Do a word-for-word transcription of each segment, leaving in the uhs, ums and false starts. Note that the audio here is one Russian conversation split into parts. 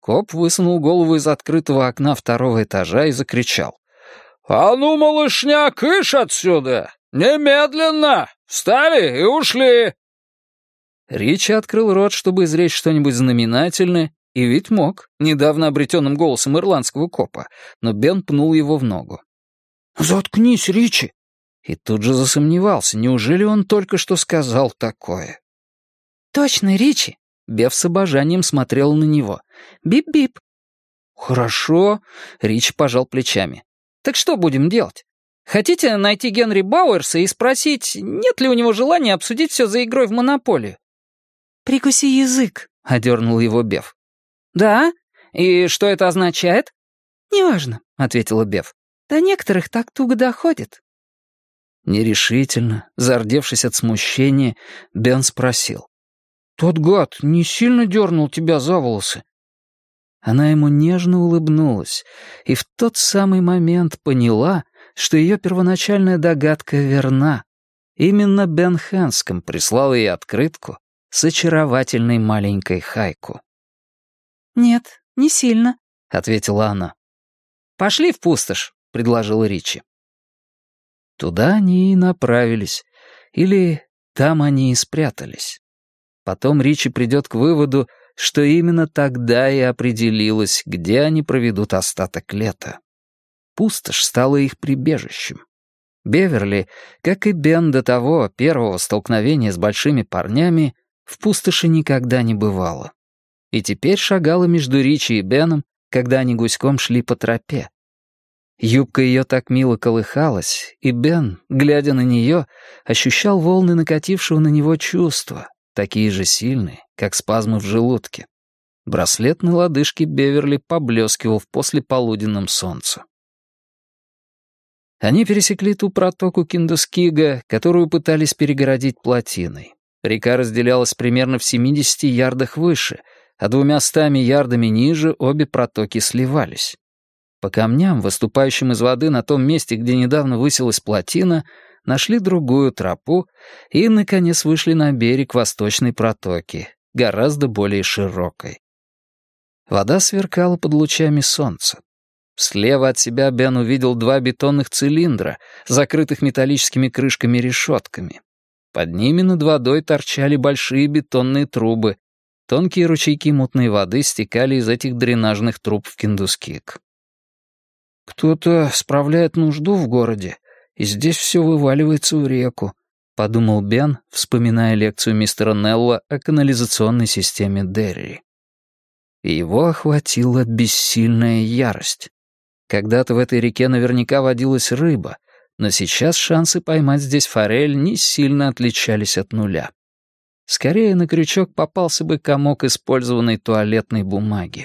Коп высунул голову из открытого окна второго этажа и закричал. «А ну, малышня, кыш отсюда! Немедленно! Встали и ушли!» Ричи открыл рот, чтобы изречь что-нибудь знаменательное, и ведь мог, недавно обретенным голосом ирландского копа, но Бен пнул его в ногу. «Заткнись, Ричи!» И тут же засомневался, неужели он только что сказал такое. «Точно, Ричи!» Беф с обожанием смотрел на него. «Бип-бип!» «Хорошо», — Ричи пожал плечами. «Так что будем делать? Хотите найти Генри Бауэрса и спросить, нет ли у него желания обсудить все за игрой в монополию?» «Прикуси язык», — одернул его Беф. «Да? И что это означает?» «Неважно», — ответила Беф. «До некоторых так туго доходит». Нерешительно, зардевшись от смущения, Бен спросил. «Тот гад не сильно дернул тебя за волосы?» Она ему нежно улыбнулась и в тот самый момент поняла, что ее первоначальная догадка верна. Именно Бен Хэнском прислал ей открытку с очаровательной маленькой Хайку. «Нет, не сильно», — ответила она. «Пошли в пустошь», — предложил Ричи. Туда они и направились, или там они и спрятались. Потом Ричи придет к выводу, что именно тогда и определилось, где они проведут остаток лета. Пустошь стала их прибежищем. Беверли, как и Бен до того первого столкновения с большими парнями, в пустоши никогда не бывала. И теперь шагала между Ричи и Беном, когда они гуськом шли по тропе. Юбка ее так мило колыхалась, и Бен, глядя на нее, ощущал волны накатившего на него чувства, такие же сильные, как спазмы в желудке. Браслет на лодыжке Беверли поблескивал в послеполуденном солнце. Они пересекли ту протоку Киндускига, которую пытались перегородить плотиной. Река разделялась примерно в семидесяти ярдах выше, а двумястами ярдами ниже обе протоки сливались. По камням, выступающим из воды на том месте, где недавно высилась плотина, нашли другую тропу и, наконец, вышли на берег восточной протоки, гораздо более широкой. Вода сверкала под лучами солнца. Слева от себя Бен увидел два бетонных цилиндра, закрытых металлическими крышками-решетками. Под ними над водой торчали большие бетонные трубы. Тонкие ручейки мутной воды стекали из этих дренажных труб в Киндускиг. «Кто-то справляет нужду в городе, и здесь все вываливается в реку», — подумал Бен, вспоминая лекцию мистера Нелла о канализационной системе Дерри. И его охватила бессильная ярость. Когда-то в этой реке наверняка водилась рыба, но сейчас шансы поймать здесь форель не сильно отличались от нуля. Скорее на крючок попался бы комок использованной туалетной бумаги.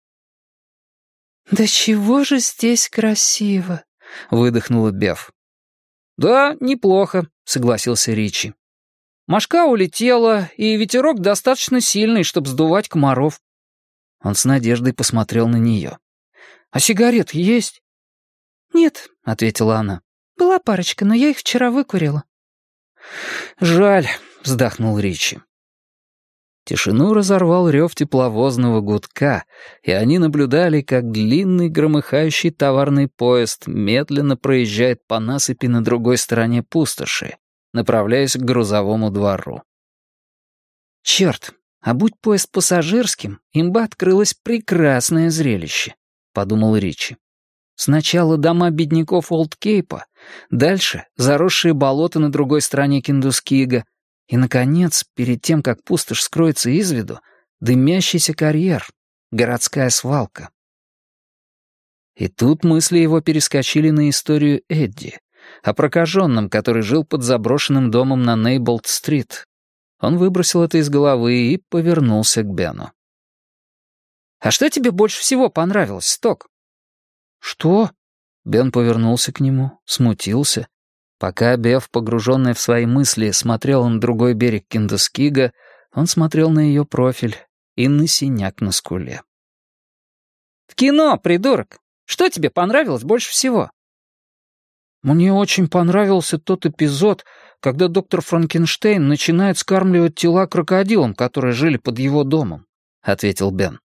«Да чего же здесь красиво!» — выдохнула Беф. «Да, неплохо», — согласился Ричи. «Мошка улетела, и ветерок достаточно сильный, чтобы сдувать комаров». Он с надеждой посмотрел на нее. «А сигарет есть?» «Нет», — ответила она. «Была парочка, но я их вчера выкурила». «Жаль», — вздохнул Ричи. Тишину разорвал рев тепловозного гудка, и они наблюдали, как длинный громыхающий товарный поезд медленно проезжает по насыпи на другой стороне пустоши, направляясь к грузовому двору. «Черт, а будь поезд пассажирским, им бы открылось прекрасное зрелище», — подумал Ричи. «Сначала дома бедняков Олд-Кейпа, дальше заросшие болота на другой стороне Киндускига, и, наконец, перед тем, как пустошь скроется из виду, дымящийся карьер, городская свалка». И тут мысли его перескочили на историю Эдди, о прокаженном, который жил под заброшенным домом на Нейболт-стрит. Он выбросил это из головы и повернулся к Бену. «А что тебе больше всего понравилось, Сток?» «Что?» Бен повернулся к нему, смутился. Пока Беф, погруженная в свои мысли, смотрела на другой берег Киндускига, он смотрел на ее профиль и на синяк на скуле. «В кино, придурок! Что тебе понравилось больше всего?» «Мне очень понравился тот эпизод, когда доктор Франкенштейн начинает скармливать тела крокодилам, которые жили под его домом», — ответил Бен.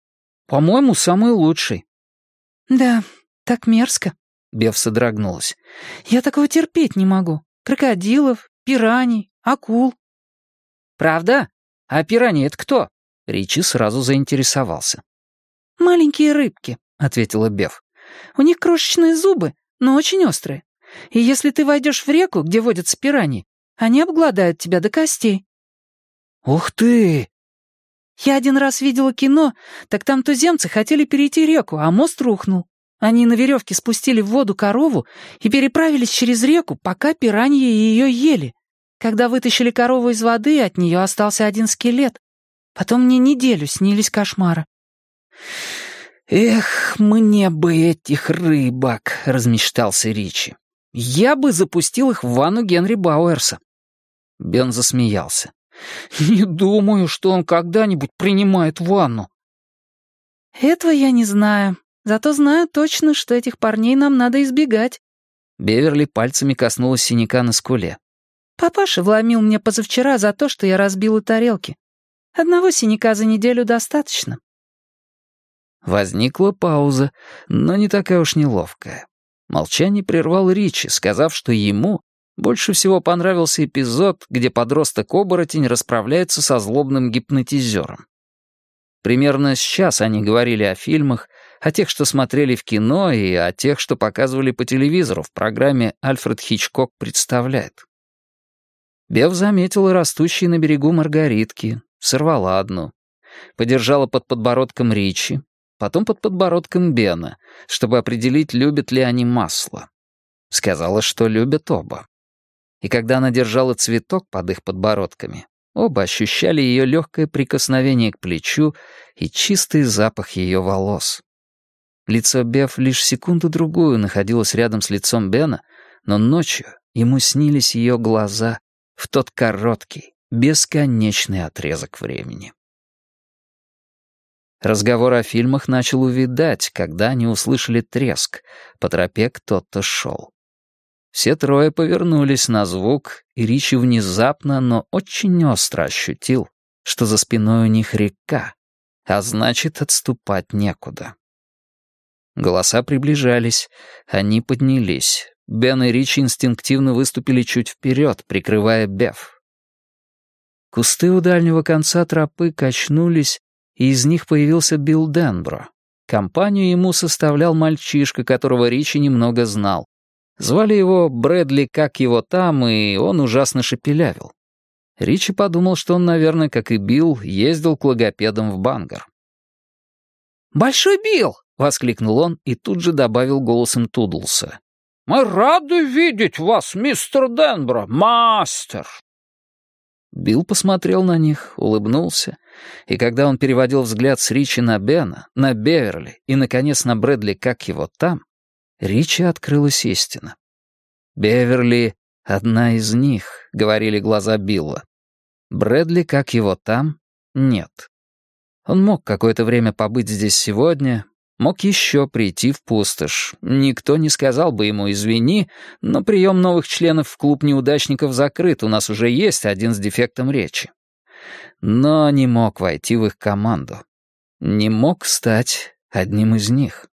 По-моему, самый лучший». «Да, так мерзко», — Бев содрогнулась. «Я такого терпеть не могу. Крокодилов, пираний, акул». «Правда? А пираньи — это кто?» Ричи сразу заинтересовался. «Маленькие рыбки», — ответила Бев. «У них крошечные зубы, но очень острые. И если ты войдешь в реку, где водятся пираньи, они обгладают тебя до костей». «Ух ты!» «Я один раз видела кино, так там туземцы хотели перейти реку, а мост рухнул. Они на веревке спустили в воду корову и переправились через реку, пока пираньи ее ели. Когда вытащили корову из воды, от нее остался один скелет. Потом мне неделю снились кошмары». «Эх, мне бы этих рыбок», — размечтался Ричи. «Я бы запустил их в ванну Генри Бауэрса». Бен засмеялся. «Не думаю, что он когда-нибудь принимает ванну». «Этого я не знаю. Зато знаю точно, что этих парней нам надо избегать». Беверли пальцами коснулась синяка на скуле. «Папаша вломил мне позавчера за то, что я разбила тарелки. Одного синяка за неделю достаточно». Возникла пауза, но не такая уж неловкая. Молчание прервал Ричи, сказав, что ему больше всего понравился эпизод, где подросток-оборотень расправляется со злобным гипнотизером. Примерно сейчас они говорили о фильмах, о тех, что смотрели в кино, и о тех, что показывали по телевизору в программе «Альфред Хичкок представляет». Бев заметила растущие на берегу маргаритки, сорвала одну, подержала под подбородком Ричи, потом под подбородком Бена, чтобы определить, любят ли они масло. Сказала, что любят оба. И когда она держала цветок под их подбородками, оба ощущали ее легкое прикосновение к плечу и чистый запах ее волос. Лицо Бев лишь секунду-другую находилось рядом с лицом Бена, но ночью ему снились ее глаза в тот короткий, бесконечный отрезок времени. Разговор о фильмах начал увядать, когда они услышали треск. По тропе кто-то шел. Все трое повернулись на звук, и Ричи внезапно, но очень остро ощутил, что за спиной у них река, а значит, отступать некуда. Голоса приближались, они поднялись. Бен и Ричи инстинктивно выступили чуть вперед, прикрывая Бев. Кусты у дальнего конца тропы качнулись, и из них появился Билл Денбро. Компанию ему составлял мальчишка, которого Ричи немного знал. Звали его Брэдли, как его там, и он ужасно шепелявил. Ричи подумал, что он, наверное, как и Билл, ездил к логопедам в Бангор. «Большой Билл!» — воскликнул он и тут же добавил голосом Тудлса. «Мы рады видеть вас, мистер Денбро, мастер!» Билл посмотрел на них, улыбнулся, и когда он переводил взгляд с Ричи на Бена, на Беверли и, наконец, на Брэдли, как его там, Ричи открылась истина. «Беверли — одна из них», — говорили глаза Билла. Брэдли, как его там, нет. Он мог какое-то время побыть здесь сегодня, мог еще прийти в пустошь. Никто не сказал бы ему «извини», но прием новых членов в клуб неудачников закрыт, у нас уже есть один с дефектом речи. Но не мог войти в их команду. Не мог стать одним из них.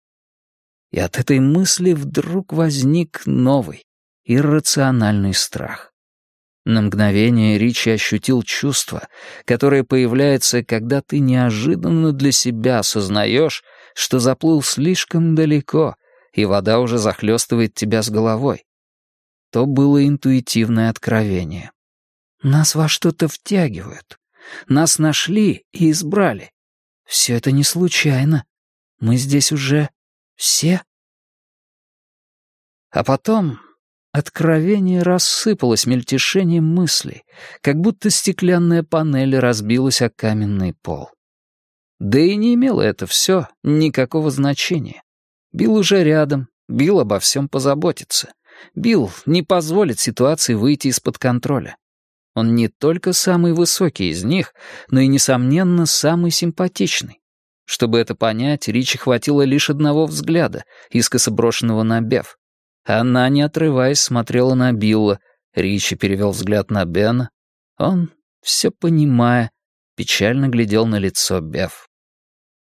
И от этой мысли вдруг возник новый, иррациональный страх. На мгновение Ричи ощутил чувство, которое появляется, когда ты неожиданно для себя осознаешь, что заплыл слишком далеко, и вода уже захлестывает тебя с головой. То было интуитивное откровение. Нас во что-то втягивают. Нас нашли и избрали. Все это не случайно. Мы здесь уже все. А потом откровение рассыпалось мельтешением мыслей, как будто стеклянная панель разбилась о каменный пол. Да и не имело это все никакого значения. Билл уже рядом, Билл обо всем позаботится. Билл не позволит ситуации выйти из-под контроля. Он не только самый высокий из них, но и, несомненно, самый симпатичный. Чтобы это понять, Ричи хватило лишь одного взгляда, искоса брошенного на Бев. Она, не отрываясь, смотрела на Билла. Ричи перевел взгляд на Бена. Он, все понимая, печально глядел на лицо Бев.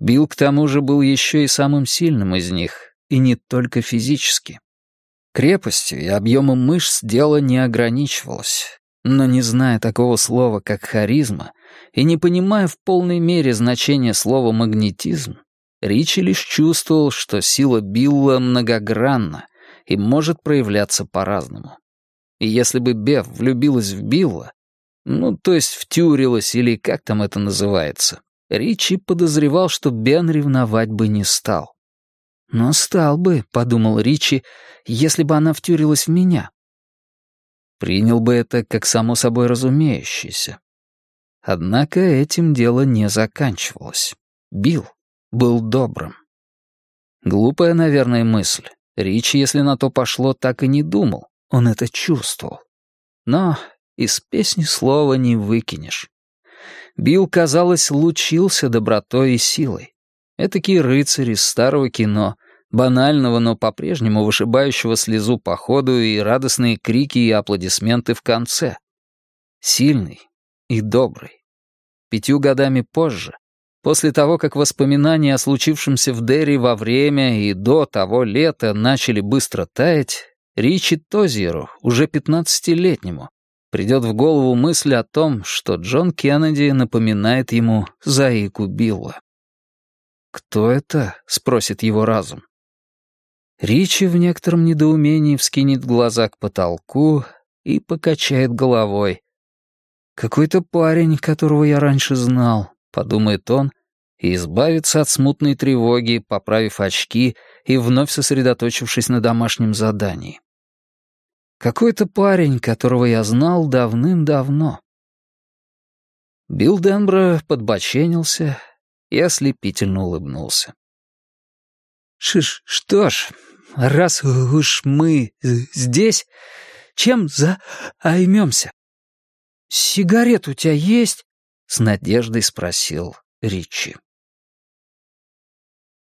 Билл, к тому же, был еще и самым сильным из них, и не только физически. Крепостью и объемом мышц дело не ограничивалось, но не зная такого слова, как харизма, и не понимая в полной мере значения слова магнетизм, Ричи лишь чувствовал, что сила Билла многогранна и может проявляться по-разному. И если бы Бев влюбилась в Билла, ну, то есть втюрилась или как там это называется, Ричи подозревал, что Бен ревновать бы не стал. «Но стал бы», — подумал Ричи, — «если бы она втюрилась в меня». Принял бы это как само собой разумеющееся. Однако этим дело не заканчивалось. Билл был добрым. Глупая, наверное, мысль. Ричи, если на то пошло, так и не думал. Он это чувствовал. Но из песни слова не выкинешь. Билл, казалось, лучился добротой и силой. Этакий рыцарь из старого кино, банального, но по-прежнему вышибающего слезу по ходу и радостные крики и аплодисменты в конце. Сильный и добрый. Пятью годами позже, после того, как воспоминания о случившемся в Дерри во время и до того лета начали быстро таять, Ричи Тозьеру, уже пятнадцатилетнему, придет в голову мысль о том, что Джон Кеннеди напоминает ему заику Билла. «Кто это?» — спросит его разум. Ричи в некотором недоумении вскинет глаза к потолку и покачает головой. «Какой-то парень, которого я раньше знал», — подумает он, и избавится от смутной тревоги, поправив очки и вновь сосредоточившись на домашнем задании. «Какой-то парень, которого я знал давным-давно». Билл Денбро подбоченился и ослепительно улыбнулся. Ш «Что ж, раз уж мы здесь, чем займемся?» «Сигарет у тебя есть?» — с надеждой спросил Ричи.